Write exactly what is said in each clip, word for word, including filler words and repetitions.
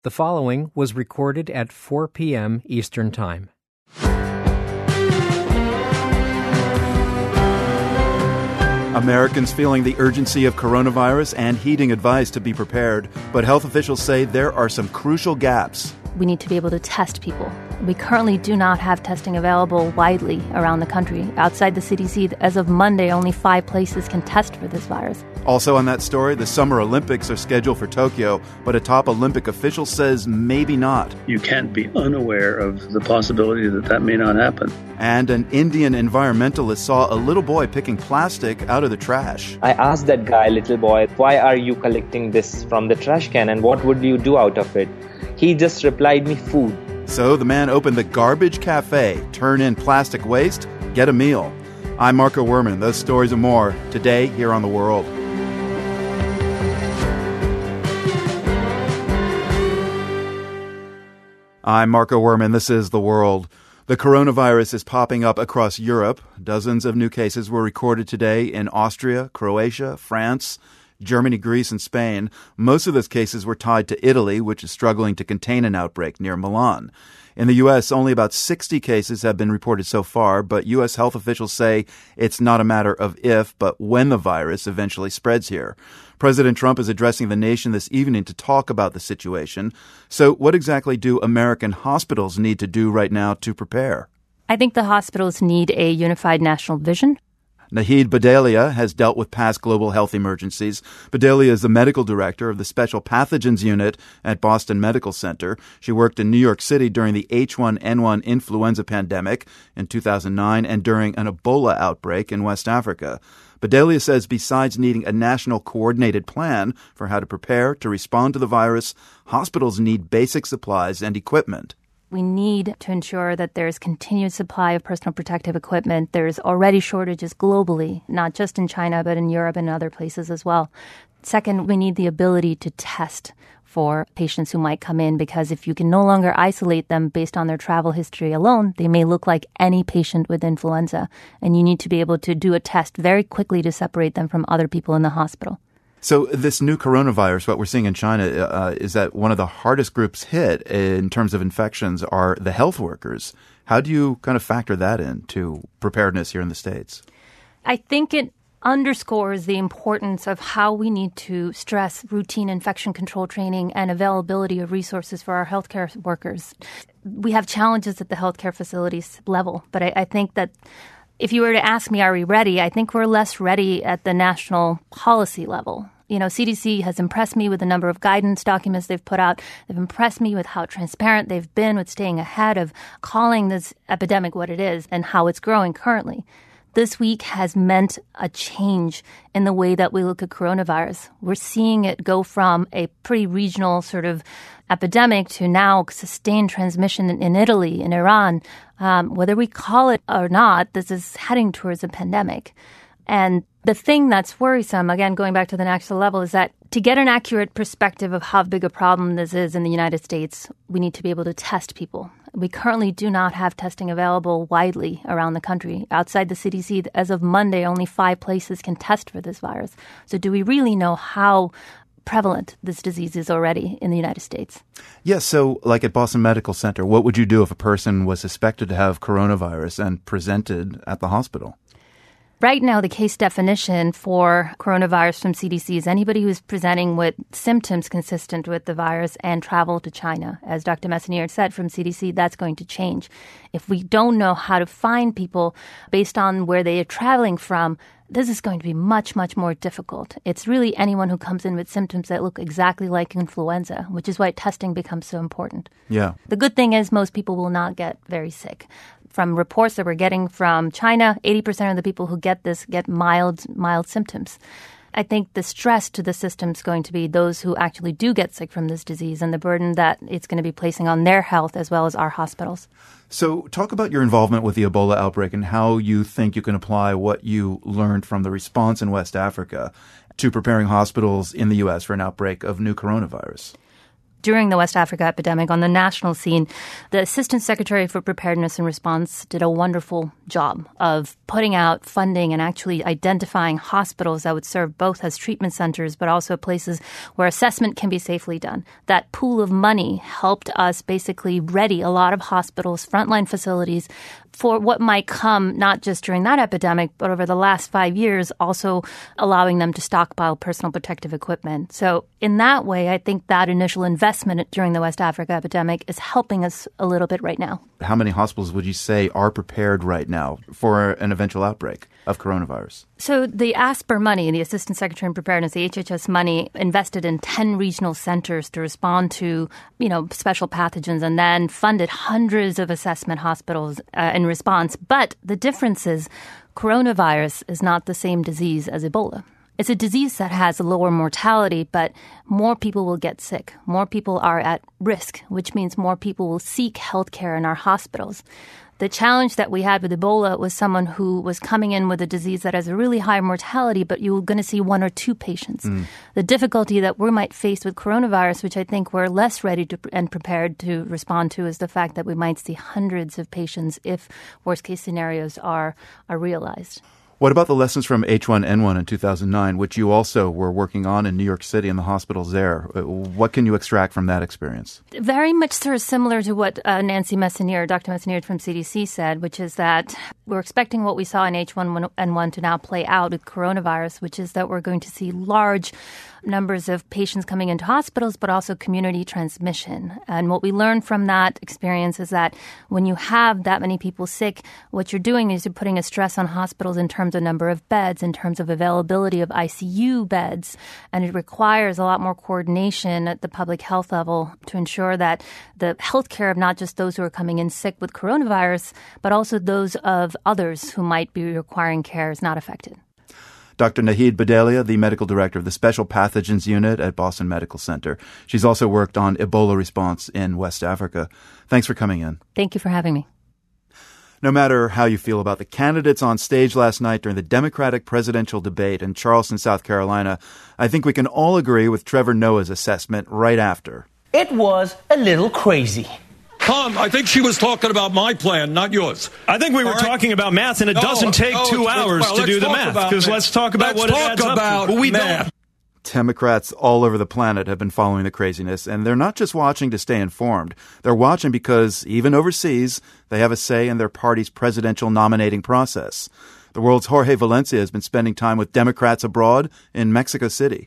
The following was recorded at four p.m. Eastern Time. Americans feeling the urgency of coronavirus and heeding advice to be prepared, but health officials say there are some crucial gaps. We need to be able to test people. We currently do not have testing available widely around the country. Outside the C D C, as of Monday, only five places can test for this virus. Also on that story, the Summer Olympics are scheduled for Tokyo, but a top Olympic official says maybe not. You can't be unaware of the possibility that that may not happen. And an Indian environmentalist saw a little boy picking plastic out of the trash. I asked that guy, little boy, why are you collecting this from the trash can and what would you do out of it? He just replied me, food. So the man opened the Garbage Cafe. Turn in plastic waste, get a meal. I'm Marco Werman. Those stories and more today here on The World. I'm Marco Werman. This is The World. The coronavirus is popping up across Europe. Dozens of new cases were recorded today in Austria, Croatia, France, Germany, Greece, and Spain. Most of those cases were tied to Italy, which is struggling to contain an outbreak near Milan. In the U S, only about sixty cases have been reported so far, but U S health officials say it's not a matter of if, but when the virus eventually spreads here. President Trump is addressing the nation this evening to talk about the situation. So what exactly do American hospitals need to do right now to prepare? I think the hospitals need a unified national vision. Nahid Bhadailia has dealt with past global health emergencies. Bhadailia is the medical director of the Special Pathogens Unit at Boston Medical Center. She worked in New York City during the H one N one influenza pandemic in two thousand nine and during an Ebola outbreak in West Africa. Bhadailia says besides needing a national coordinated plan for how to prepare to respond to the virus, hospitals need basic supplies and equipment. We need to ensure that there's continued supply of personal protective equipment. There's already shortages globally, not just in China, but in Europe and other places as well. Second, we need the ability to test for patients who might come in, because if you can no longer isolate them based on their travel history alone, they may look like any patient with influenza. And you need to be able to do a test very quickly to separate them from other people in the hospital. So this new coronavirus, what we're seeing in China, uh, is that one of the hardest groups hit in terms of infections are the health workers. How do you kind of factor that into preparedness here in the States? I think it underscores the importance of how we need to stress routine infection control training and availability of resources for our healthcare workers. We have challenges at the healthcare facilities level, but I, I think that if you were to ask me, are we ready? I think we're less ready at the national policy level. You know, C D C has impressed me with the number of guidance documents they've put out. They've impressed me with how transparent they've been with staying ahead of calling this epidemic what it is and how it's growing currently. This week has meant a change in the way that we look at coronavirus. We're seeing it go from a pretty regional sort of epidemic to now sustained transmission in, in Italy, in Iran. Um, whether we call it or not, this is heading towards a pandemic. And the thing that's worrisome, again, going back to the national level, is that to get an accurate perspective of how big a problem this is in the United States, we need to be able to test people. We currently do not have testing available widely around the country. Outside the C D C, as of Monday, only five places can test for this virus. So do we really know how prevalent this disease is already in the United States? Yes. So like at Boston Medical Center, what would you do if a person was suspected to have coronavirus and presented at the hospital? Right now, the case definition for coronavirus from C D C is anybody who's presenting with symptoms consistent with the virus and travel to China. As Doctor Messonnier said from C D C, that's going to change. If we don't know how to find people based on where they are traveling from, this is going to be much, much more difficult. It's really anyone who comes in with symptoms that look exactly like influenza, which is why testing becomes so important. Yeah. The good thing is most people will not get very sick. From reports that we're getting from China, eighty percent of the people who get this get mild, mild symptoms. I think the stress to the system is going to be those who actually do get sick from this disease and the burden that it's going to be placing on their health as well as our hospitals. So talk about your involvement with the Ebola outbreak and how you think you can apply what you learned from the response in West Africa to preparing hospitals in the U S for an outbreak of new coronavirus. During the West Africa epidemic on the national scene, the Assistant Secretary for Preparedness and Response did a wonderful job of putting out funding and actually identifying hospitals that would serve both as treatment centers but also places where assessment can be safely done. That pool of money helped us basically ready a lot of hospitals, frontline facilities, for what might come not just during that epidemic, but over the last five years, also allowing them to stockpile personal protective equipment. So in that way, I think that initial investment during the West Africa epidemic is helping us a little bit right now. How many hospitals would you say are prepared right now for an eventual outbreak of coronavirus? So the ASPR money, the Assistant Secretary in Preparedness, the H H S money, invested in ten regional centers to respond to, you know, special pathogens and then funded hundreds of assessment hospitals uh, in response. But the difference is coronavirus is not the same disease as Ebola. It's a disease that has a lower mortality, but more people will get sick. More people are at risk, which means more people will seek health care in our hospitals. The challenge that we had with Ebola was someone who was coming in with a disease that has a really high mortality, but you were going to see one or two patients. Mm. The difficulty that we might face with coronavirus, which I think we're less ready to and prepared to respond to, is the fact that we might see hundreds of patients if worst-case scenarios are, are realized. What about the lessons from H one N one in two thousand nine, which you also were working on in New York City in the hospitals there? What can you extract from that experience? Very much sort of similar to what uh, Nancy Messonnier, Doctor Messonnier from C D C said, which is that we're expecting what we saw in H one N one to now play out with coronavirus, which is that we're going to see large numbers of patients coming into hospitals, but also community transmission. And what we learned from that experience is that when you have that many people sick, what you're doing is you're putting a stress on hospitals in terms of number of beds, in terms of availability of I C U beds. And it requires a lot more coordination at the public health level to ensure that the health care of not just those who are coming in sick with coronavirus, but also those of others who might be requiring care is not affected. Doctor Nahid Bhadlia, the medical director of the Special Pathogens Unit at Boston Medical Center. She's also worked on Ebola response in West Africa. Thanks for coming in. Thank you for having me. No matter how you feel about the candidates on stage last night during the Democratic presidential debate in Charleston, South Carolina, I think we can all agree with Trevor Noah's assessment right after. It was a little crazy. Tom, I think she was talking about my plan, not yours. I think we were right. talking about math, and it no, doesn't take no, two hours well, to do the math, because let's talk about let's what talk it adds about up to. Well, we math. don't. Democrats all over the planet have been following the craziness, and they're not just watching to stay informed. They're watching because, even overseas, they have a say in their party's presidential nominating process. The world's Jorge Valencia has been spending time with Democrats abroad in Mexico City.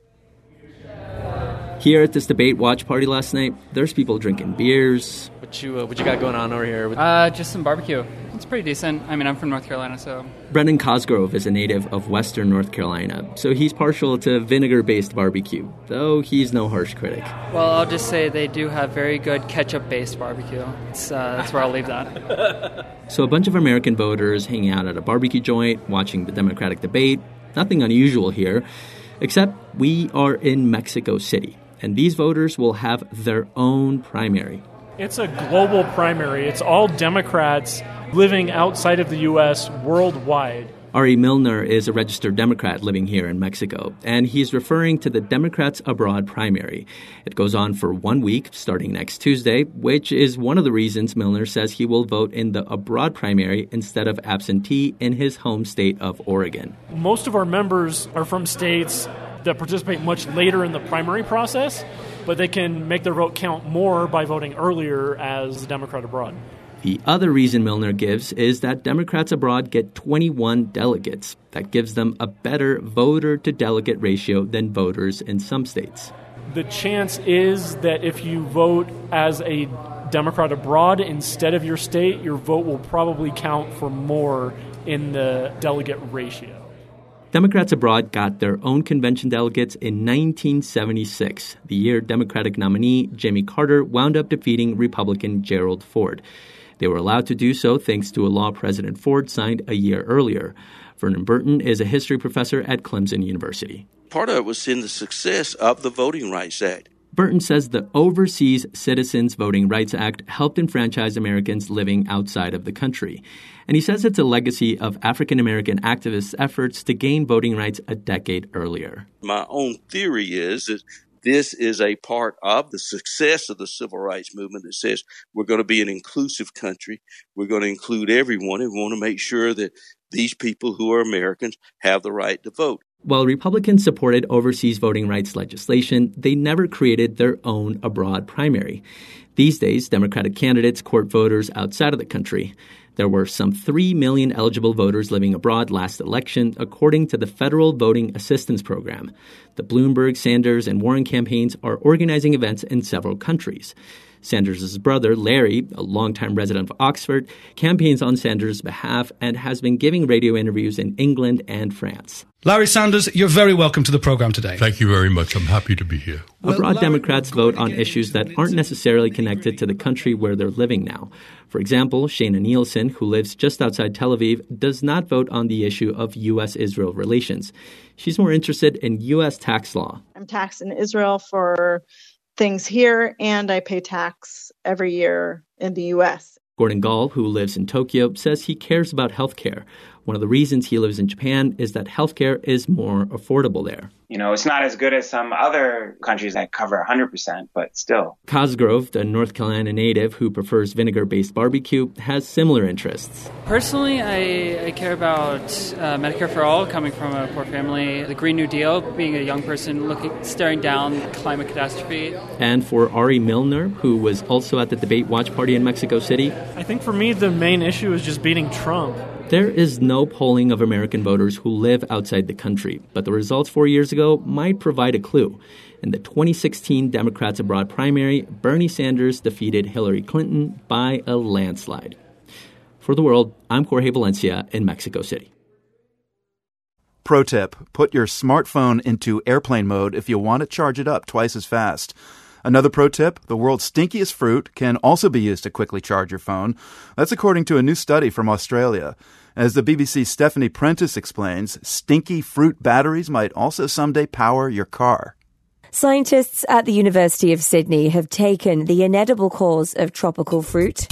Here at this debate watch party last night, there's people drinking beers. What you uh, what you got going on over here? Uh, just some barbecue. It's pretty decent. I mean, I'm from North Carolina, so... Brendan Cosgrove is a native of Western North Carolina, so he's partial to vinegar-based barbecue, though he's no harsh critic. Well, I'll just say they do have very good ketchup-based barbecue. It's, uh, that's where I'll leave that. So a bunch of American voters hanging out at a barbecue joint, watching the Democratic debate. Nothing unusual here, except we are in Mexico City. And these voters will have their own primary. It's a global primary. It's all Democrats living outside of the U S worldwide. Ari Milner is a registered Democrat living here in Mexico, and he's referring to the Democrats Abroad primary. It goes on for one week, starting next Tuesday, which is one of the reasons Milner says he will vote in the abroad primary instead of absentee in his home state of Oregon. Most of our members are from states that participate much later in the primary process, but they can make their vote count more by voting earlier as a Democrat abroad. The other reason Milner gives is that Democrats abroad get twenty-one delegates. That gives them a better voter-to-delegate ratio than voters in some states. The chance is that if you vote as a Democrat abroad instead of your state, your vote will probably count for more in the delegate ratio. Democrats abroad got their own convention delegates in nineteen seventy-six, the year Democratic nominee Jimmy Carter wound up defeating Republican Gerald Ford. They were allowed to do so thanks to a law President Ford signed a year earlier. Vernon Burton is a history professor at Clemson University. Part of it was in the success of the Voting Rights Act. Burton says the Overseas Citizens Voting Rights Act helped enfranchise Americans living outside of the country. And he says it's a legacy of African-American activists' efforts to gain voting rights a decade earlier. My own theory is that this is a part of the success of the civil rights movement that says we're going to be an inclusive country. We're going to include everyone, and we want to make sure that these people who are Americans have the right to vote. While Republicans supported overseas voting rights legislation, they never created their own abroad primary. These days, Democratic candidates court voters outside of the country. There were some three million eligible voters living abroad last election, according to the Federal Voting Assistance Program. The Bloomberg, Sanders, and Warren campaigns are organizing events in several countries. Sanders' brother, Larry, a longtime resident of Oxford, campaigns on Sanders' behalf and has been giving radio interviews in England and France. Larry Sanders, you're very welcome to the program today. Thank you very much. I'm happy to be here. Abroad well, Democrats vote on issues that aren't necessarily connected to the country where they're living now. For example, Shana Nielsen, who lives just outside Tel Aviv, does not vote on the issue of U S Israel relations. She's more interested in U S tax law. I'm taxed in Israel for things here, and I pay tax every year in the U S. Gordon Gall, who lives in Tokyo, says he cares about health care. One of the reasons he lives in Japan is that healthcare is more affordable there. You know, it's not as good as some other countries that cover one hundred percent, but still. Cosgrove, the North Carolina native who prefers vinegar-based barbecue, has similar interests. Personally, I, I care about uh, Medicare for All, coming from a poor family, the Green New Deal, being a young person looking, staring down climate catastrophe. And for Ari Milner, who was also at the debate watch party in Mexico City, I think for me the main issue is just beating Trump. There is no polling of American voters who live outside the country, but the results four years ago might provide a clue. In the twenty sixteen Democrats Abroad primary, Bernie Sanders defeated Hillary Clinton by a landslide. For The World, I'm Jorge Valencia in Mexico City. Pro tip, put your smartphone into airplane mode if you want to charge it up twice as fast. Another pro tip, the world's stinkiest fruit can also be used to quickly charge your phone. That's according to a new study from Australia. As the B B C's Stephanie Prentice explains, stinky fruit batteries might also someday power your car. Scientists at the University of Sydney have taken the inedible cores of tropical fruit,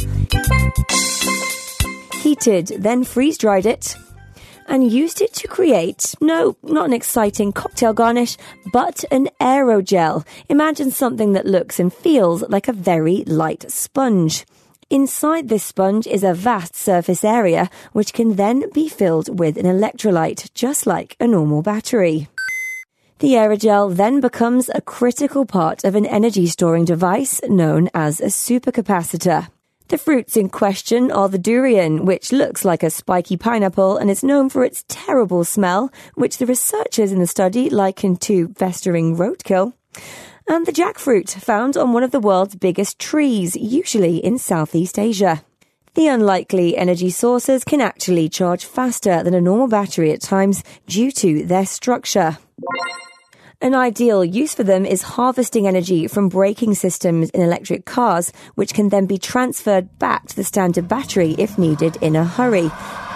heated, then freeze-dried it, and used it to create, no, not an exciting cocktail garnish, but an aerogel. Imagine something that looks and feels like a very light sponge. Inside this sponge is a vast surface area, which can then be filled with an electrolyte, just like a normal battery. The aerogel then becomes a critical part of an energy-storing device known as a supercapacitor. The fruits in question are the durian, which looks like a spiky pineapple and is known for its terrible smell, which the researchers in the study likened to festering roadkill, and the jackfruit, found on one of the world's biggest trees, usually in Southeast Asia. The unlikely energy sources can actually charge faster than a normal battery at times due to their structure. An ideal use for them is harvesting energy from braking systems in electric cars, which can then be transferred back to the standard battery if needed in a hurry.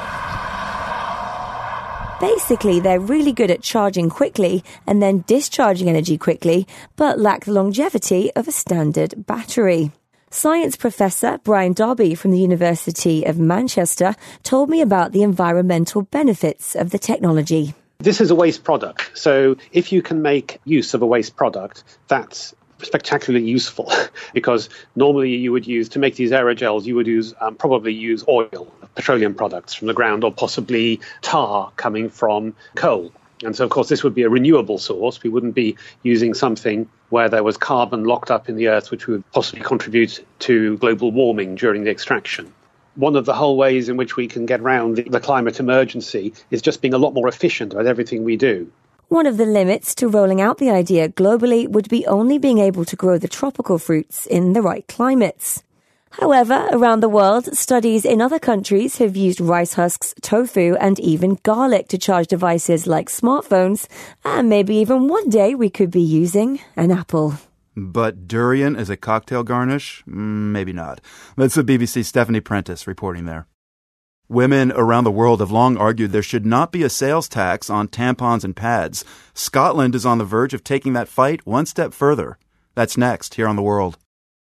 Basically, they're really good at charging quickly and then discharging energy quickly, but lack the longevity of a standard battery. Science professor Brian Darby from the University of Manchester told me about the environmental benefits of the technology. This is a waste product, so if you can make use of a waste product, that's spectacularly useful because normally you would use, to make these aerogels, you would use um, probably use oil, petroleum products from the ground, or possibly tar coming from coal. And so, of course, this would be a renewable source. We wouldn't be using something where there was carbon locked up in the earth, which would possibly contribute to global warming during the extraction. One of the whole ways in which we can get around the climate emergency is just being a lot more efficient at everything we do. One of the limits to rolling out the idea globally would be only being able to grow the tropical fruits in the right climates. However, around the world, studies in other countries have used rice husks, tofu, and even garlic to charge devices like smartphones, and maybe even one day we could be using an apple. But durian as a cocktail garnish? Maybe not. That's the B B C's Stephanie Prentice reporting there. Women around the world have long argued there should not be a sales tax on tampons and pads. Scotland is on the verge of taking that fight one step further. That's next here on The World.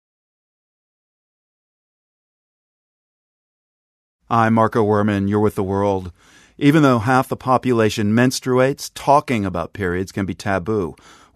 I'm Marco Werman. You're with The World. Even though half the population menstruates, talking about periods can be taboo.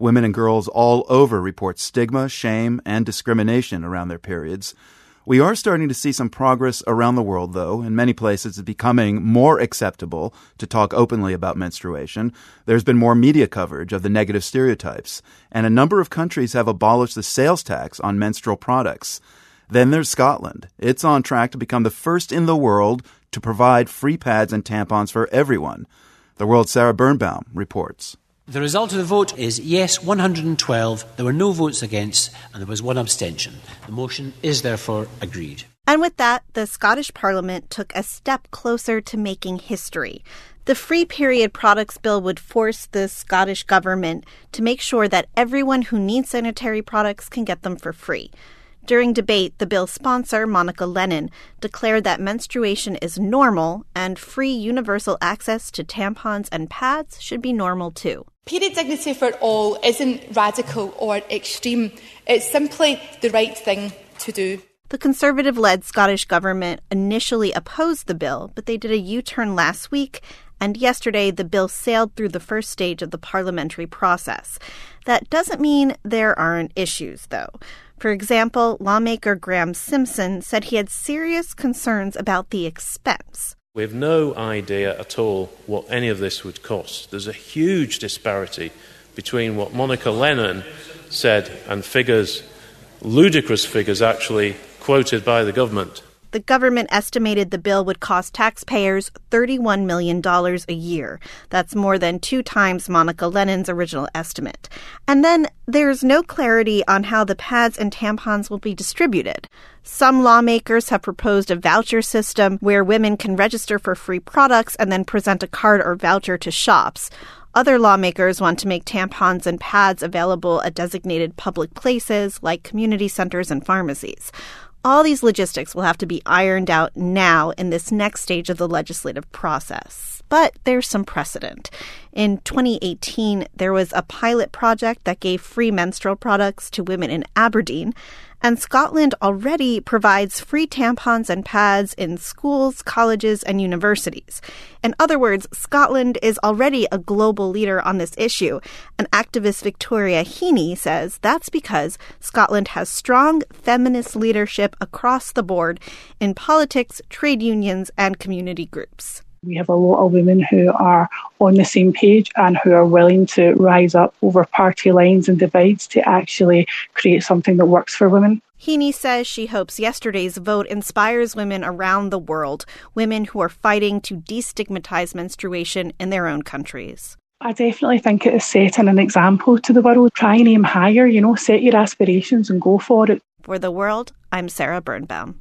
Women and girls all over report stigma, shame, and discrimination around their periods. We are starting to see some progress around the world, though. In many places, it's becoming more acceptable to talk openly about menstruation. There's been more media coverage of the negative stereotypes, and a number of countries have abolished the sales tax on menstrual products. Then there's Scotland. It's on track to become the first in the world to provide free pads and tampons for everyone. The World's Sarah Birnbaum reports. The result of the vote is yes, one hundred twelve. There were no votes against, and there was one abstention. The motion is therefore agreed. And with that, the Scottish Parliament took a step closer to making history. The Free Period Products Bill would force the Scottish government to make sure that everyone who needs sanitary products can get them for free. During debate, the bill's sponsor, Monica Lennon, declared that menstruation is normal and free universal access to tampons and pads should be normal too. Period dignity for all isn't radical or extreme. It's simply the right thing to do. The Conservative-led Scottish government initially opposed the bill, but they did a U-turn last week, and yesterday the bill sailed through the first stage of the parliamentary process. That doesn't mean there aren't issues, though. For example, lawmaker Graham Simpson said he had serious concerns about the expense. We have no idea at all what any of this would cost. There's a huge disparity between what Monica Lennon said and figures, ludicrous figures actually, quoted by the government. The government estimated the bill would cost taxpayers thirty-one million dollars a year. That's more than two times Monica Lennon's original estimate. And then there's no clarity on how the pads and tampons will be distributed. Some lawmakers have proposed a voucher system where women can register for free products and then present a card or voucher to shops. Other lawmakers want to make tampons and pads available at designated public places like community centers and pharmacies. All these logistics will have to be ironed out now in this next stage of the legislative process. But there's some precedent. In twenty eighteen, there was a pilot project that gave free menstrual products to women in Aberdeen, and Scotland already provides free tampons and pads in schools, colleges, and universities. In other words, Scotland is already a global leader on this issue, and activist Victoria Heaney says that's because Scotland has strong feminist leadership across the board in politics, trade unions, and community groups. We have a lot of women who are on the same page and who are willing to rise up over party lines and divides to actually create something that works for women. Heaney says she hopes yesterday's vote inspires women around the world, women who are fighting to destigmatize menstruation in their own countries. I definitely think it is setting an example to the world. Try and aim higher, you know, set your aspirations and go for it. For The World, I'm Sarah Birnbaum.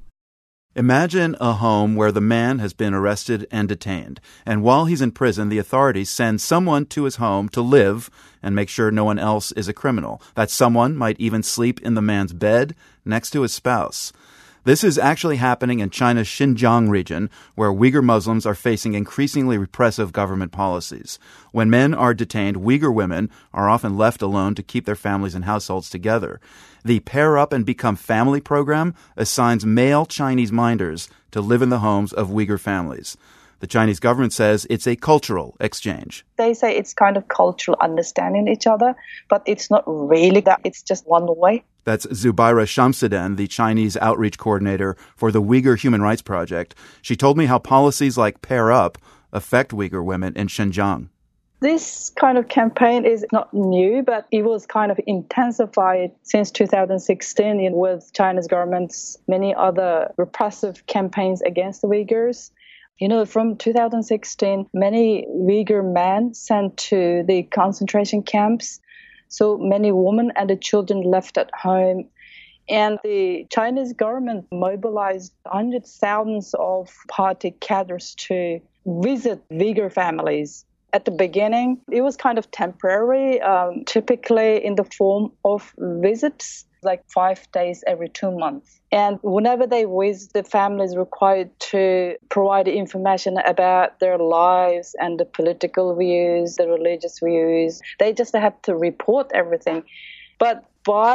Imagine a home where the man has been arrested and detained, and while he's in prison, the authorities send someone to his home to live and make sure no one else is a criminal. That someone might even sleep in the man's bed next to his spouse. This is actually happening in China's Xinjiang region, where Uyghur Muslims are facing increasingly repressive government policies. When men are detained, Uyghur women are often left alone to keep their families and households together. The Pair Up and Become Family program assigns male Chinese minders to live in the homes of Uyghur families. The Chinese government says it's a cultural exchange. They say it's kind of cultural understanding each other, but it's not really that. It's just one way. That's Zubaira Shamsuddin, the Chinese outreach coordinator for the Uyghur Human Rights Project. She told me how policies like Pair Up affect Uyghur women in Xinjiang. This kind of campaign is not new, but it was kind of intensified since two thousand sixteen with China's government's many other repressive campaigns against the Uyghurs. You know, from two thousand sixteen, many Uyghur men sent to the concentration camps. So many women and the children left at home. And the Chinese government mobilized hundreds of thousands of party cadres to visit Uyghur families. At the beginning, it was kind of temporary, um, typically in the form of visits, like five days every two months. And whenever they visit, the family is required to provide information about their lives and the political views, the religious views. They just have to report everything. But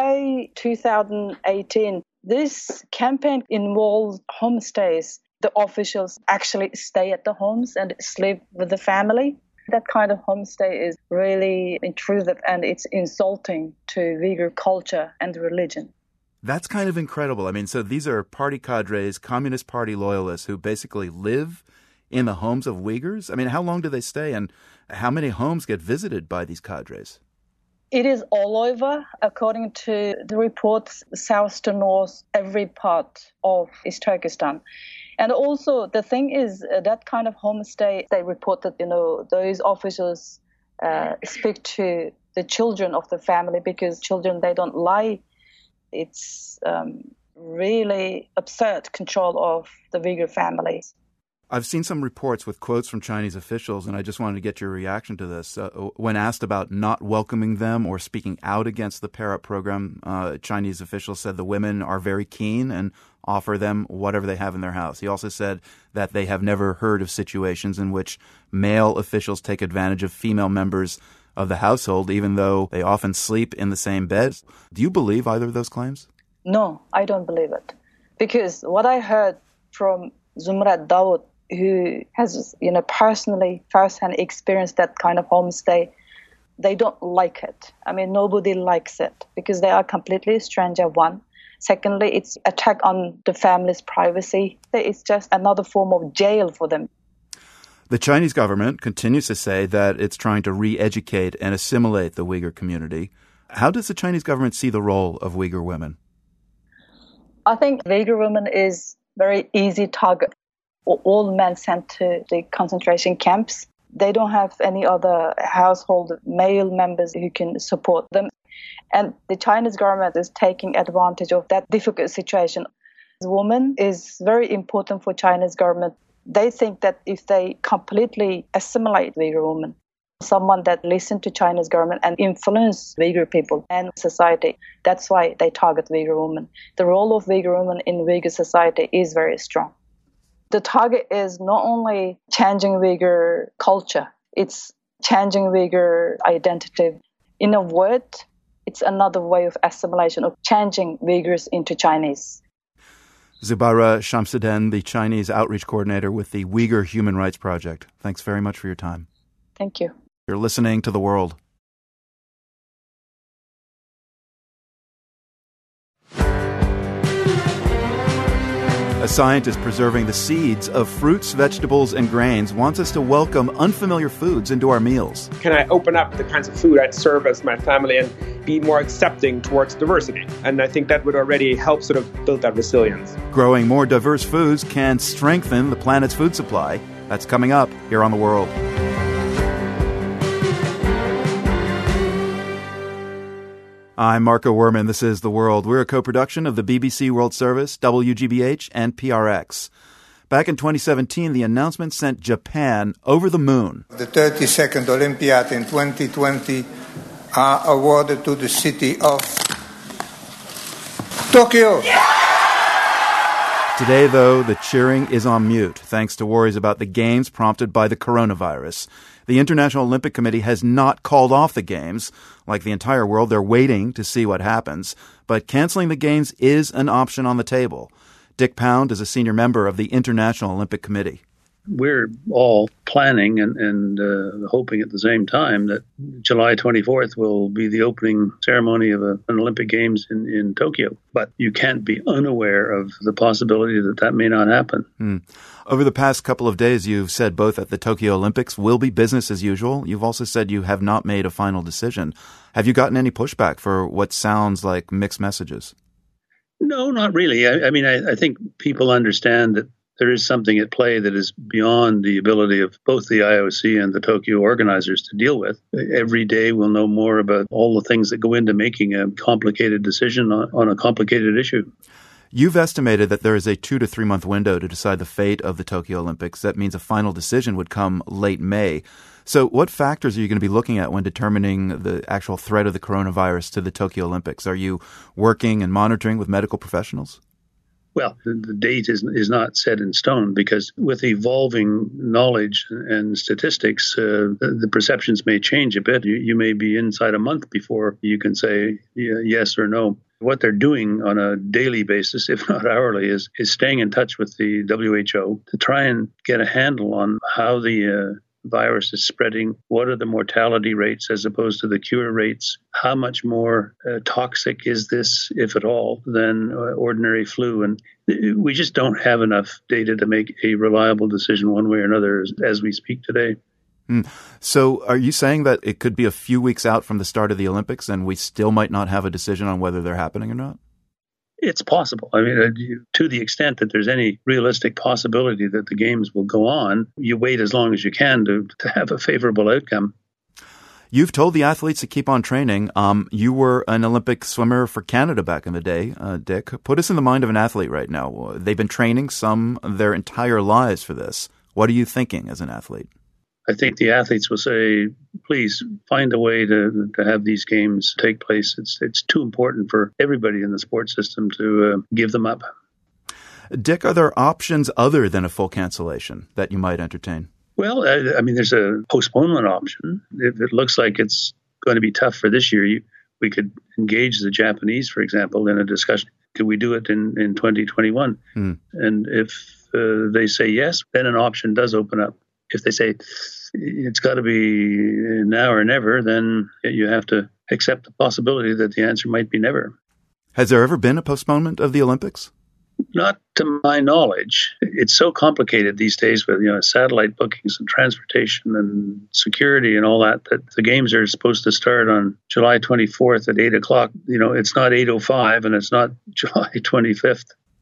by two thousand eighteen, this campaign involved homestays. The officials actually stay at the homes and sleep with the family. That kind of homestay is really intrusive and it's insulting to Uyghur culture and religion. That's kind of incredible. I mean, so these are party cadres, Communist Party loyalists who basically live in the homes of Uyghurs? I mean, how long do they stay and how many homes get visited by these cadres? It is all over. According to the reports, south to north, every part of East Turkestan. And also, the thing is, uh, that kind of homestay, they report that, you know, those officers uh, speak to the children of the family because children, they don't lie. It's um, really absurd control of the Uyghur families. I've seen some reports with quotes from Chinese officials, and I just wanted to get your reaction to this. Uh, when asked about not welcoming them or speaking out against the pair-up program, uh, Chinese officials said the women are very keen and offer them whatever they have in their house. He also said that they have never heard of situations in which male officials take advantage of female members of the household, even though they often sleep in the same bed. Do you believe either of those claims? No, I don't believe it. Because what I heard from Zumrat Dawood, who has, you know, personally, firsthand experienced that kind of homestay, they don't like it. I mean, nobody likes it because they are completely stranger, one. Secondly, it's attack on the family's privacy. It's just another form of jail for them. The Chinese government continues to say that it's trying to re-educate and assimilate the Uyghur community. How does the Chinese government see the role of Uyghur women? I think Uyghur women is very easy target. All men sent to the concentration camps. They don't have any other household male members who can support them. And the Chinese government is taking advantage of that difficult situation. The woman is very important for Chinese government. They think that if they completely assimilate Uyghur women, someone that listens to Chinese government and influence Uyghur people and society, that's why they target Uyghur women. The role of Uyghur women in Uyghur society is very strong. The target is not only changing Uyghur culture, it's changing Uyghur identity. In a word, it's another way of assimilation, of changing Uyghurs into Chinese. Zubara Shamsuddin, the Chinese outreach coordinator with the Uyghur Human Rights Project. Thanks very much for your time. Thank you. You're listening to The World. A scientist preserving the seeds of fruits, vegetables, and grains wants us to welcome unfamiliar foods into our meals. Can I open up the kinds of food I'd serve as my family and be more accepting towards diversity? And I think that would already help sort of build that resilience. Growing more diverse foods can strengthen the planet's food supply. That's coming up here on The World. I'm Marco Werman. This is The World. We're a co-production of the B B C World Service, W G B H, and P R X. Back in twenty seventeen, the announcement sent Japan over the moon. The thirty-second Olympiad in twenty twenty are awarded to the city of Tokyo. Today, though, the cheering is on mute, thanks to worries about the games prompted by the coronavirus. The International Olympic Committee has not called off the games. Like the entire world, they're waiting to see what happens. But canceling the games is an option on the table. Dick Pound is a senior member of the International Olympic Committee. We're all planning and, and uh, hoping at the same time that July twenty-fourth will be the opening ceremony of a, an Olympic Games in, in Tokyo. But you can't be unaware of the possibility that that may not happen. Hmm. Over the past couple of days, you've said both that the Tokyo Olympics will be business as usual. You've also said you have not made a final decision. Have you gotten any pushback for what sounds like mixed messages? No, not really. I, I mean, I, I think people understand that there is something at play that is beyond the ability of both the I O C and the Tokyo organizers to deal with. Every day we'll know more about all the things that go into making a complicated decision on, on a complicated issue. You've estimated that there is a two to three month window to decide the fate of the Tokyo Olympics. That means a final decision would come late May. So what factors are you going to be looking at when determining the actual threat of the coronavirus to the Tokyo Olympics? Are you working and monitoring with medical professionals? Well, the date is is not set in stone because with evolving knowledge and statistics, uh, the, the perceptions may change a bit. You, you may be inside a month before you can say yes or no. What they're doing on a daily basis, if not hourly, is, is staying in touch with the W H O to try and get a handle on how the uh, virus is spreading? What are the mortality rates as opposed to the cure rates? How much more uh, toxic is this, if at all, than uh, ordinary flu? And we just don't have enough data to make a reliable decision one way or another as, as we speak today. Mm. So are you saying that it could be a few weeks out from the start of the Olympics and we still might not have a decision on whether they're happening or not? It's possible. I mean, uh, to the extent that there's any realistic possibility that the games will go on, you wait as long as you can to, to have a favorable outcome. You've told the athletes to keep on training. Um, you were an Olympic swimmer for Canada back in the day, uh, Dick. Put us in the mind of an athlete right now. They've been training some their entire lives for this. What are you thinking as an athlete? I think the athletes will say, please find a way to to have these games take place. It's it's too important for everybody in the sports system to uh, give them up. Dick, are there options other than a full cancellation that you might entertain? Well, I, I mean, there's a postponement option. If it looks like it's going to be tough for this year, you, we could engage the Japanese, for example, in a discussion. Could we do it in, in twenty twenty-one? Hmm. And if uh, they say yes, then an option does open up. If they say it's got to be now or never, then you have to accept the possibility that the answer might be never. Has there ever been a postponement of the Olympics? Not to my knowledge. It's so complicated these days with, you know, satellite bookings and transportation and security and all that, that the games are supposed to start on July twenty-fourth at eight o'clock. You know, it's not eight oh five and it's not July twenty-fifth.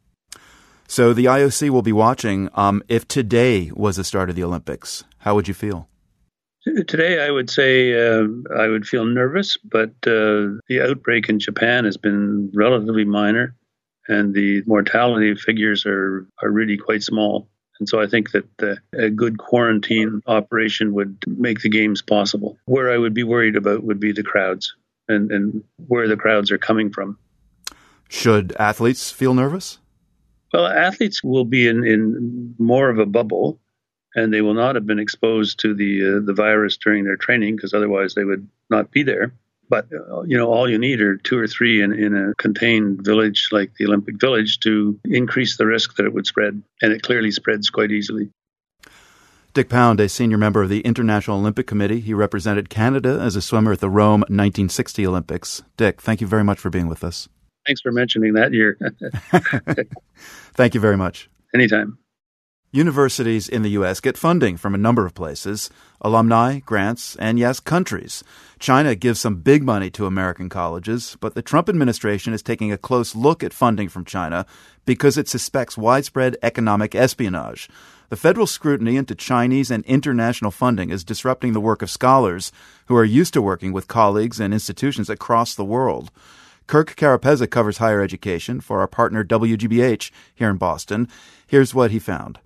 So the I O C will be watching. Um, if today was the start of the Olympics, how would you feel? Today, I would say uh, I would feel nervous, but uh, the outbreak in Japan has been relatively minor, and the mortality figures are, are really quite small. And so I think that uh, a good quarantine operation would make the games possible. Where I would be worried about would be the crowds and, and where the crowds are coming from. Should athletes feel nervous? Well, athletes will be in, in more of a bubble, and they will not have been exposed to the uh, the virus during their training, because otherwise they would not be there. But, uh, you know, all you need are two or three in, in a contained village like the Olympic Village to increase the risk that it would spread. And it clearly spreads quite easily. Dick Pound, a senior member of the International Olympic Committee. He represented Canada as a swimmer at the Rome nineteen sixty Olympics. Dick, thank you very much for being with us. Thanks for mentioning that year. Thank you very much. Anytime. Universities in the U S get funding from a number of places, alumni, grants, and yes, countries. China gives some big money to American colleges, but the Trump administration is taking a close look at funding from China because it suspects widespread economic espionage. The federal scrutiny into Chinese and international funding is disrupting the work of scholars who are used to working with colleagues and institutions across the world. Kirk Carapezza covers higher education for our partner W G B H here in Boston. Here's what he found.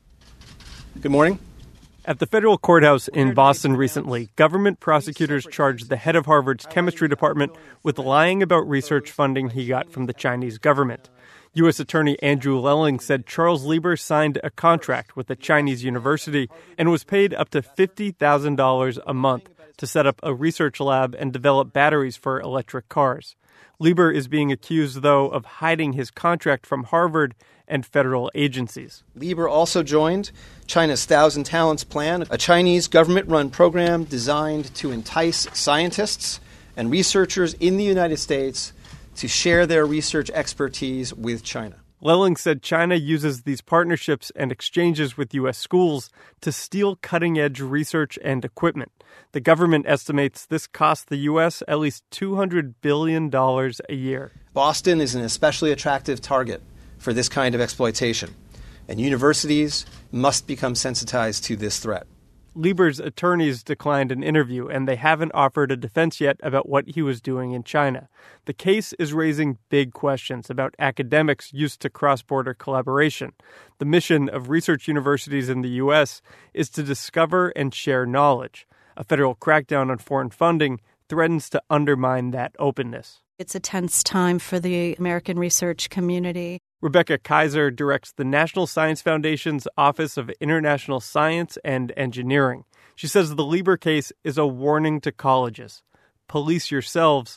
Good morning. At the federal courthouse in Boston recently, government prosecutors charged the head of Harvard's chemistry department with lying about research funding he got from the Chinese government. U S Attorney Andrew Lelling said Charles Lieber signed a contract with a Chinese university and was paid up to fifty thousand dollars a month to set up a research lab and develop batteries for electric cars. Lieber is being accused, though, of hiding his contract from Harvard and federal agencies. Lieber also joined China's Thousand Talents Plan, a Chinese government-run program designed to entice scientists and researchers in the United States to share their research expertise with China. Lelling said China uses these partnerships and exchanges with U S schools to steal cutting-edge research and equipment. The government estimates this costs the U S at least two hundred billion dollars a year. Boston is an especially attractive target for this kind of exploitation, and universities must become sensitized to this threat. Lieber's attorneys declined an interview, and they haven't offered a defense yet about what he was doing in China. The case is raising big questions about academics used to cross-border collaboration. The mission of research universities in the U S is to discover and share knowledge. A federal crackdown on foreign funding threatens to undermine that openness. It's a tense time for the American research community. Rebecca Kaiser directs the National Science Foundation's Office of International Science and Engineering. She says the Lieber case is a warning to colleges. Police yourselves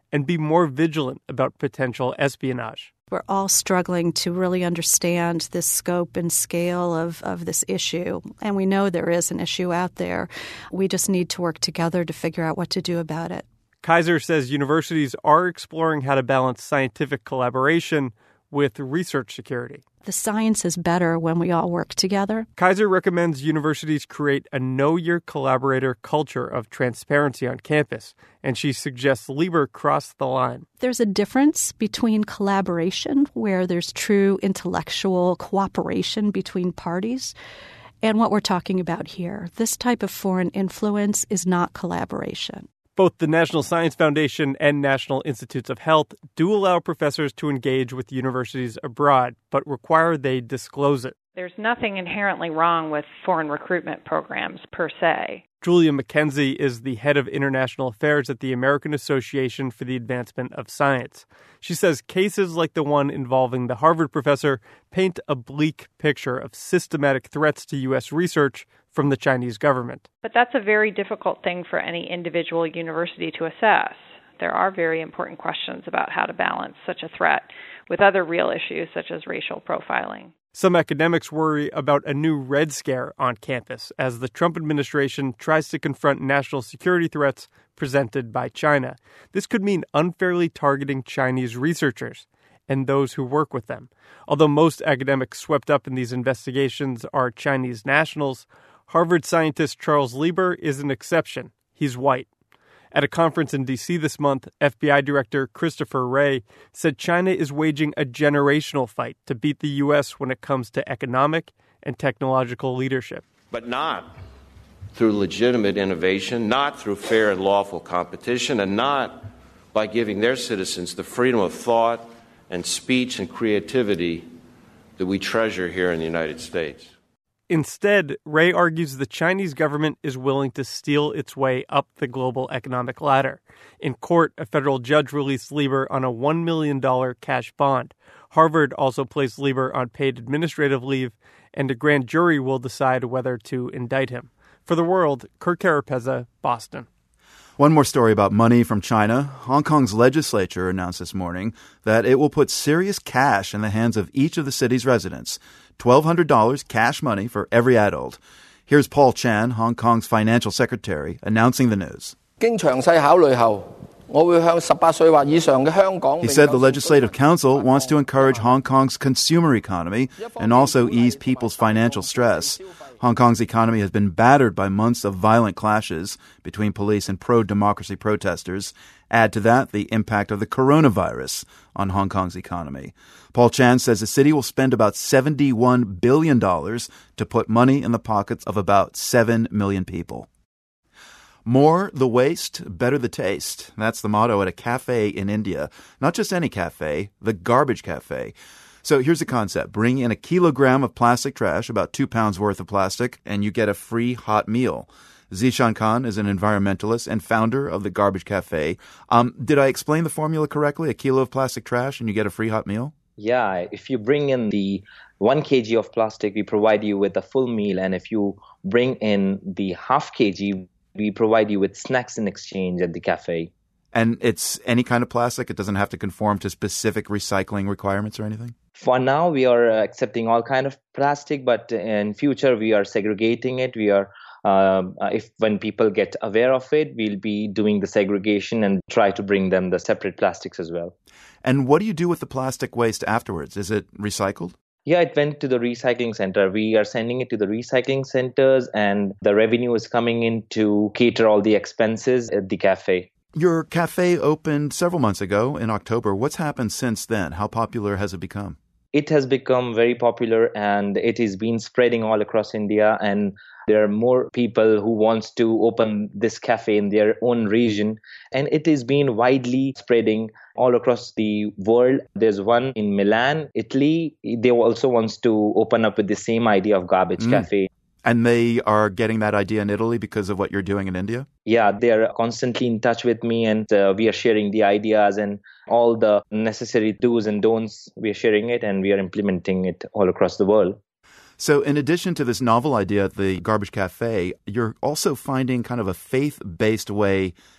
and be more vigilant about potential espionage. We're all struggling to really understand the scope and scale of, of this issue, and we know there is an issue out there. We just need to work together to figure out what to do about it. Kaiser says universities are exploring how to balance scientific collaboration with research security. The science is better when we all work together. Kaiser recommends universities create a know-your-collaborator culture of transparency on campus, and she suggests Lieber cross the line. There's a difference between collaboration, where there's true intellectual cooperation between parties, and what we're talking about here. This type of foreign influence is not collaboration. Both the National Science Foundation and National Institutes of Health do allow professors to engage with universities abroad, but require they disclose it. There's nothing inherently wrong with foreign recruitment programs per se. Julia McKenzie is the head of international affairs at the American Association for the Advancement of Science. She says cases like the one involving the Harvard professor paint a bleak picture of systematic threats to U S research from the Chinese government. But that's a very difficult thing for any individual university to assess. There are very important questions about how to balance such a threat with other real issues such as racial profiling. Some academics worry about a new Red Scare on campus as the Trump administration tries to confront national security threats presented by China. This could mean unfairly targeting Chinese researchers and those who work with them. Although most academics swept up in these investigations are Chinese nationals, Harvard scientist Charles Lieber is an exception. He's white. At a conference in D C this month, F B I Director Christopher Wray said China is waging a generational fight to beat the U S when it comes to economic and technological leadership. But not through legitimate innovation, not through fair and lawful competition, and not by giving their citizens the freedom of thought and speech and creativity that we treasure here in the United States. Instead, Wray argues the Chinese government is willing to steal its way up the global economic ladder. In court, a federal judge released Lieber on a one million dollars cash bond. Harvard also placed Lieber on paid administrative leave, and a grand jury will decide whether to indict him. For The World, Kurt Carapezza, Boston. One more story about money from China. Hong Kong's legislature announced this morning that it will put serious cash in the hands of each of the city's residents. twelve hundred dollars cash money for every adult. Here's Paul Chan, Hong Kong's financial secretary, announcing the news. He said the Legislative Council wants to encourage Hong Kong's consumer economy and also ease people's financial stress. Hong Kong's economy has been battered by months of violent clashes between police and pro-democracy protesters. Add to that the impact of the coronavirus on Hong Kong's economy. Paul Chan says the city will spend about seventy-one billion dollars to put money in the pockets of about seven million people. More the waste, better the taste. That's the motto at a cafe in India. Not just any cafe, the Garbage Cafe. So here's the concept. Bring in a kilogram of plastic trash, about two pounds worth of plastic, and you get a free hot meal. Zishan Khan is an environmentalist and founder of the Garbage Cafe. Um, did I explain the formula correctly? A kilo of plastic trash and you get a free hot meal? Yeah, if you bring in the one kilogram of plastic, we provide you with a full meal. And if you bring in the half kg, we provide you with snacks in exchange at the cafe. And it's any kind of plastic? It doesn't have to conform to specific recycling requirements or anything? For now, we are accepting all kind of plastic, but in future, we are segregating it. We are, uh, if when people get aware of it, we'll be doing the segregation and try to bring them the separate plastics as well. And what do you do with the plastic waste afterwards? Is it recycled? Yeah, it went to the recycling center. We are sending it to the recycling centers, and the revenue is coming in to cater all the expenses at the cafe. Your cafe opened several months ago in October. What's happened since then? How popular has it become? It has become very popular, and it is been spreading all across India, and there are more people who want to open this cafe in their own region, and it is being widely spreading all across the world. There's one in Milan, Italy. They also want to open up with the same idea of Garbage mm. Cafe. And they are getting that idea in Italy because of what you're doing in India? Yeah, they're constantly in touch with me, and uh, we are sharing the ideas and all the necessary do's and don'ts. We are sharing it, and we are implementing it all across the world. So in addition to this novel idea at the Garbage Cafe, you're also finding kind of a faith-based way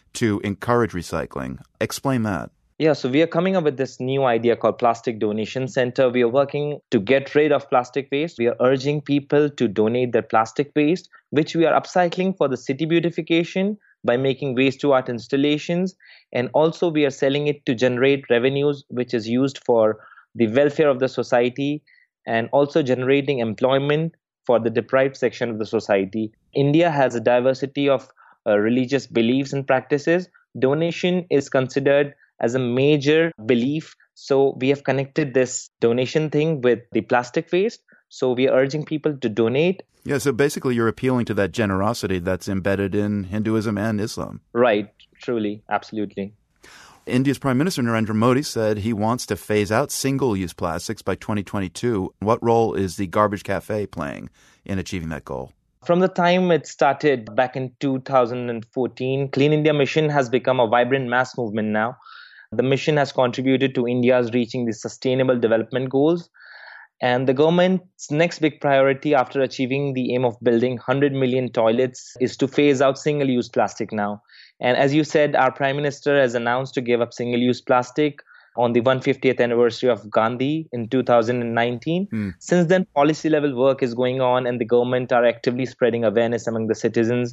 to encourage recycling. Explain that. Yeah, so we are coming up with this new idea called Plastic Donation Center. We are working to get rid of plastic waste. We are urging people to donate their plastic waste, which we are upcycling for the city beautification by making waste to art installations. And also we are selling it to generate revenues, which is used for the welfare of the society and also generating employment for the deprived section of the society. India has a diversity of uh, religious beliefs and practices. Donation is considered as a major belief. So we have connected this donation thing with the plastic waste. So we are urging people to donate. Yeah, so basically you're appealing to that generosity that's embedded in Hinduism and Islam. Right, truly, absolutely. India's Prime Minister Narendra Modi said he wants to phase out single-use plastics by twenty twenty-two. What role is the Garbage Cafe playing in achieving that goal? From the time it started back in two thousand fourteen, Clean India Mission has become a vibrant mass movement now. The mission has contributed to India's reaching the Sustainable Development Goals. And the government's next big priority after achieving the aim of building one hundred million toilets is to phase out single-use plastic now. And as you said, our Prime Minister has announced to give up single-use plastic on the one hundred fiftieth anniversary of Gandhi in two thousand nineteen. Mm. Since then, policy-level work is going on and the government are actively spreading awareness among the citizens.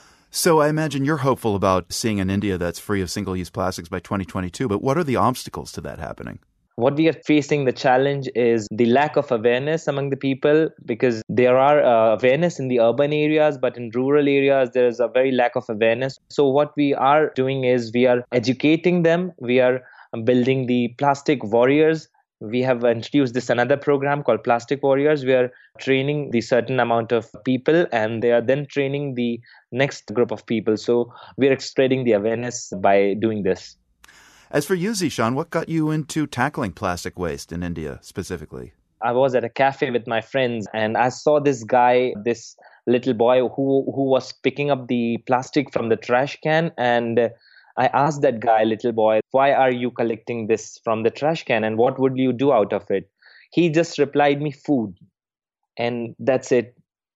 So I imagine you're hopeful about seeing an India that's free of single-use plastics by twenty twenty-two, but what are the obstacles to that happening? What we are facing, the challenge is the lack of awareness among the people, because there are uh, awareness in the urban areas, but in rural areas, there is a very lack of awareness. So what we are doing is we are educating them. We are building the plastic warriors. We have introduced this another program called Plastic Warriors. We are training the certain amount of people and they are then training the next group of people. So we are spreading the awareness by doing this. As for you, Zishan, what got you into tackling plastic waste in India specifically? I was at a cafe with my friends and I saw this guy, this little boy who, who was picking up the plastic from the trash can. And I asked that guy, little boy, why are you collecting this from the trash can and what would you do out of it? He just replied me, food. And that's it.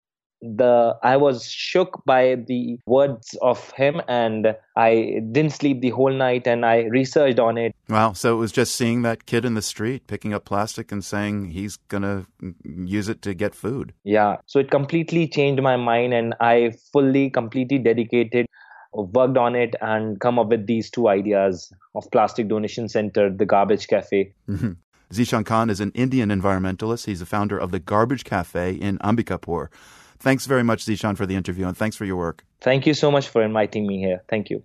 The I was shook by the words of him and I didn't sleep the whole night and I researched on it. Wow. So it was just seeing that kid in the street picking up plastic and saying he's going to use it to get food. Yeah. So it completely changed my mind and I fully, completely dedicated, worked on it and come up with these two ideas of Plastic Donation Center, the Garbage Cafe. Mm-hmm. Zishan Khan is an Indian environmentalist. He's the founder of the Garbage Cafe in Ambikapur. Thanks very much, Zishan, for the interview, and thanks for your work. Thank you so much for inviting me here. Thank you.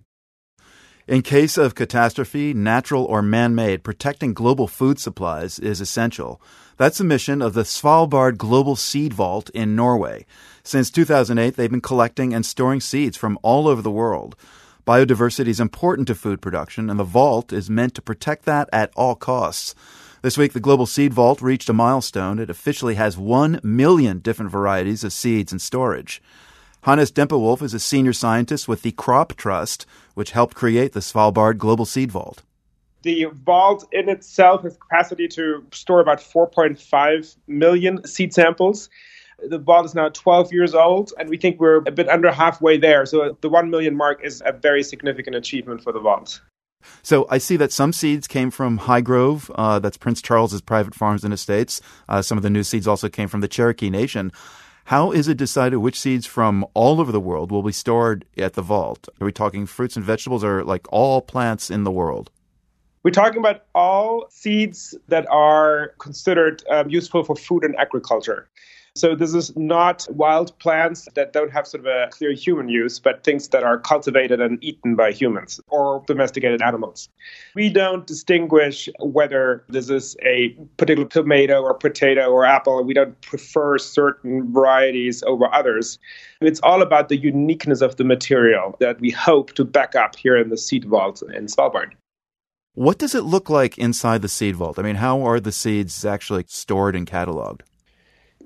In case of catastrophe, natural or man-made, protecting global food supplies is essential. That's the mission of the Svalbard Global Seed Vault in Norway. Since two thousand eight, they've been collecting and storing seeds from all over the world. Biodiversity is important to food production, and the vault is meant to protect that at all costs. This week, the Global Seed Vault reached a milestone. It officially has one million different varieties of seeds in storage. Hannes Dempewolf is a senior scientist with the Crop Trust, which helped create the Svalbard Global Seed Vault. The vault in itself has capacity to store about four point five million seed samples. The vault is now twelve years old, and we think we're a bit under halfway there. So the one million mark is a very significant achievement for the vault. So I see that some seeds came from Highgrove, uh, that's Prince Charles's private farms and estates. Uh, some of the new seeds also came from the Cherokee Nation. How is it decided which seeds from all over the world will be stored at the vault? Are we talking fruits and vegetables or like all plants in the world? We're talking about all seeds that are considered um, useful for food and agriculture. So this is not wild plants that don't have sort of a clear human use, but things that are cultivated and eaten by humans or domesticated animals. We don't distinguish whether this is a particular tomato or potato or apple. We don't prefer certain varieties over others. It's all about the uniqueness of the material that we hope to back up here in the seed vault in Svalbard. What does it look like inside the seed vault? I mean, how are the seeds actually stored and cataloged?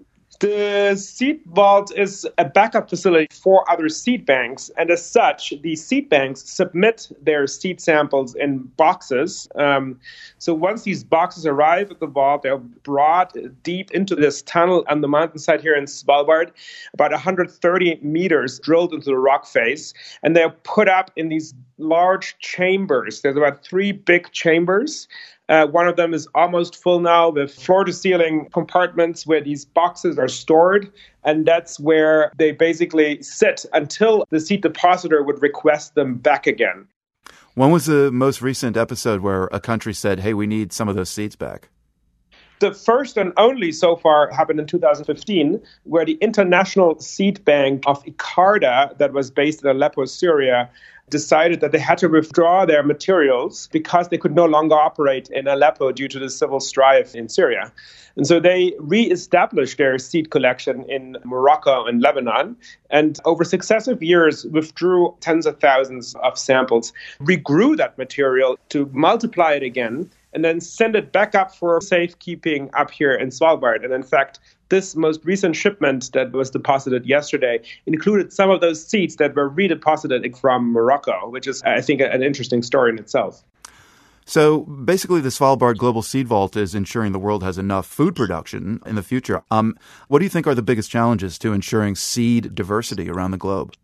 The seed vault is a backup facility for other seed banks, and as such, the seed banks submit their seed samples in boxes. Um, so once these boxes arrive at the vault, they're brought deep into this tunnel on the mountainside here in Svalbard, about one hundred thirty meters drilled into the rock face, and they're put up in these large chambers. There's about three big chambers. Uh, one of them is almost full now with floor-to-ceiling compartments where these boxes are stored, and that's where they basically sit until the seed depositor would request them back again. When was the most recent episode where a country said, hey, we need some of those seeds back? The first and only so far happened in two thousand fifteen, where the International Seed Bank of ICARDA, that was based in Aleppo, Syria, decided that they had to withdraw their materials because they could no longer operate in Aleppo due to the civil strife in Syria. And so they re-established their seed collection in Morocco and Lebanon, and over successive years withdrew tens of thousands of samples, regrew that material to multiply it again, and then send it back up for safekeeping up here in Svalbard. And in fact, this most recent shipment that was deposited yesterday included some of those seeds that were redeposited from Morocco, which is, I think, an interesting story in itself. So basically, the Svalbard Global Seed Vault is ensuring the world has enough food production in the future. Um, what do you think are the biggest challenges to ensuring seed diversity around the globe?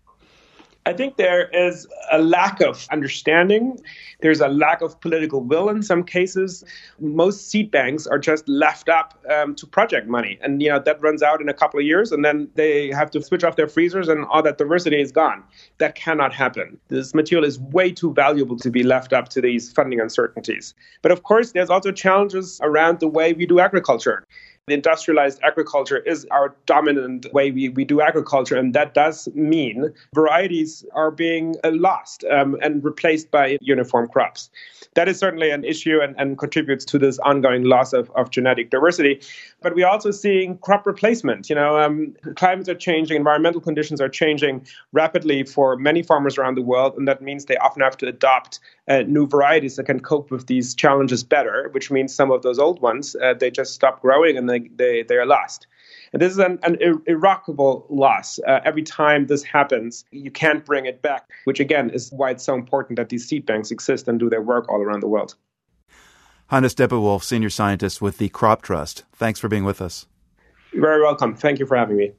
I think there is a lack of understanding. There's a lack of political will in some cases. Most seed banks are just left up um, to project money. And, you know, that runs out in a couple of years and then they have to switch off their freezers and all that diversity is gone. That cannot happen. This material is way too valuable to be left up to these funding uncertainties. But of course, there's also challenges around the way we do agriculture. The industrialized agriculture is our dominant way we, we do agriculture, and that does mean varieties are being lost um, and replaced by uniform crops. That is certainly an issue and, and contributes to this ongoing loss of, of genetic diversity. But we're also seeing crop replacement. You know, um, climates are changing, environmental conditions are changing rapidly for many farmers around the world, and that means they often have to adopt uh, new varieties that can cope with these challenges better, which means some of those old ones, uh, they just stop growing and they, they, they are lost. And this is an, an irrevocable loss. Uh, every time this happens, you can't bring it back, which again is why it's so important that these seed banks exist and do their work all around the world. Hannes Deppewolf, Senior Scientist with the Crop Trust. Thanks for being with us. You're very welcome. Thank you for having me.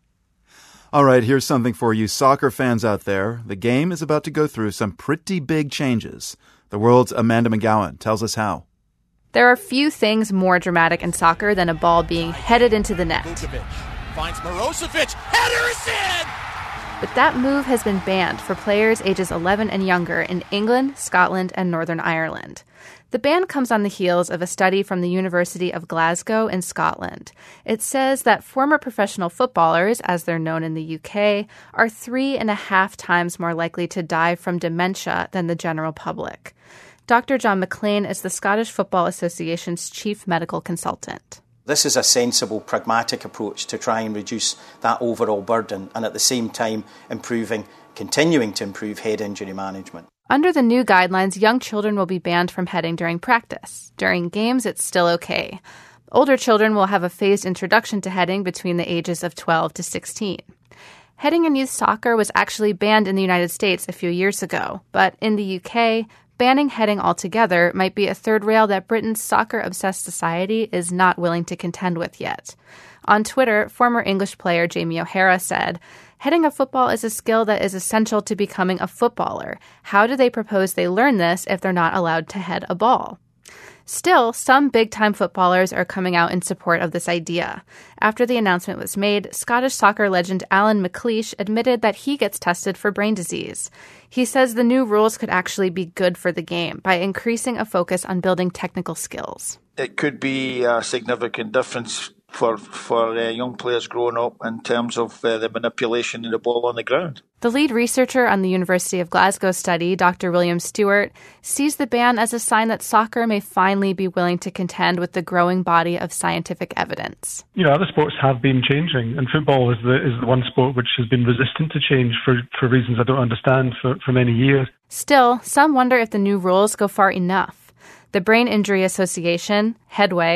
All right, here's something for you soccer fans out there. The game is about to go through some pretty big changes. The world's Amanda McGowan tells us how. There are few things more dramatic in soccer than a ball being headed into the net. Vukovic finds Mirosevic. Header is in! But that move has been banned for players ages eleven and younger in England, Scotland, and Northern Ireland. The ban comes on the heels of a study from the University of Glasgow in Scotland. It says that former professional footballers, as they're known in the U K, are three and a half times more likely to die from dementia than the general public. Doctor John McLean is the Scottish Football Association's chief medical consultant. This is a sensible, pragmatic approach to try and reduce that overall burden and at the same time improving, continuing to improve head injury management. Under the new guidelines, young children will be banned from heading during practice. During games, it's still okay. Older children will have a phased introduction to heading between the ages of twelve to sixteen. Heading in youth soccer was actually banned in the United States a few years ago, but in the U K, banning heading altogether might be a third rail that Britain's soccer-obsessed society is not willing to contend with yet. On Twitter, former English player Jamie O'Hara said, "Heading a football is a skill that is essential to becoming a footballer. How do they propose they learn this if they're not allowed to head a ball?" Still, some big-time footballers are coming out in support of this idea. After the announcement was made, Scottish soccer legend Alan McLeish admitted that he gets tested for brain disease. He says the new rules could actually be good for the game by increasing a focus on building technical skills. It could be a significant difference for for uh, young players growing up in terms of uh, the manipulation of the ball on the ground. The lead researcher on the University of Glasgow study, Doctor William Stewart, sees the ban as a sign that soccer may finally be willing to contend with the growing body of scientific evidence. You know, other sports have been changing, and football is the is the one sport which has been resistant to change for, for reasons I don't understand for, for many years. Still, some wonder if the new rules go far enough. The Brain Injury Association, Headway,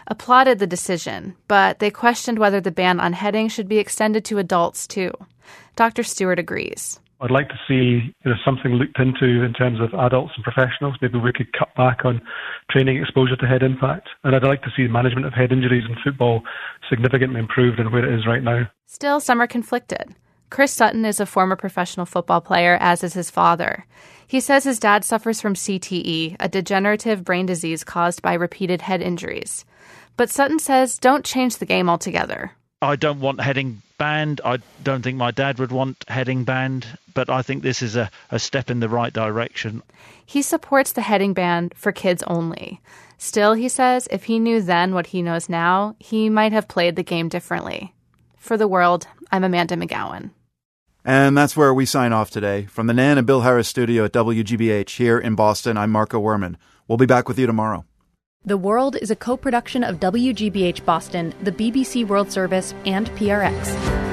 applauded the decision, but they questioned whether the ban on heading should be extended to adults too. Doctor Stewart agrees. I'd like to see you know, something looked into in terms of adults and professionals. Maybe we could cut back on training exposure to head impact. And I'd like to see the management of head injuries in football significantly improved in where it is right now. Still, some are conflicted. Chris Sutton is a former professional football player, as is his father. He says his dad suffers from C T E, a degenerative brain disease caused by repeated head injuries. But Sutton says don't change the game altogether. I don't want heading banned. I don't think my dad would want heading banned, but I think this is a, a step in the right direction. He supports the heading ban for kids only. Still, he says, if he knew then what he knows now, he might have played the game differently. For The World, I'm Amanda McGowan. And that's where we sign off today. From the Nan and Bill Harris studio at W G B H here in Boston, I'm Marco Werman. We'll be back with you tomorrow. The World is a co-production of W G B H Boston, the B B C World Service, and P R X.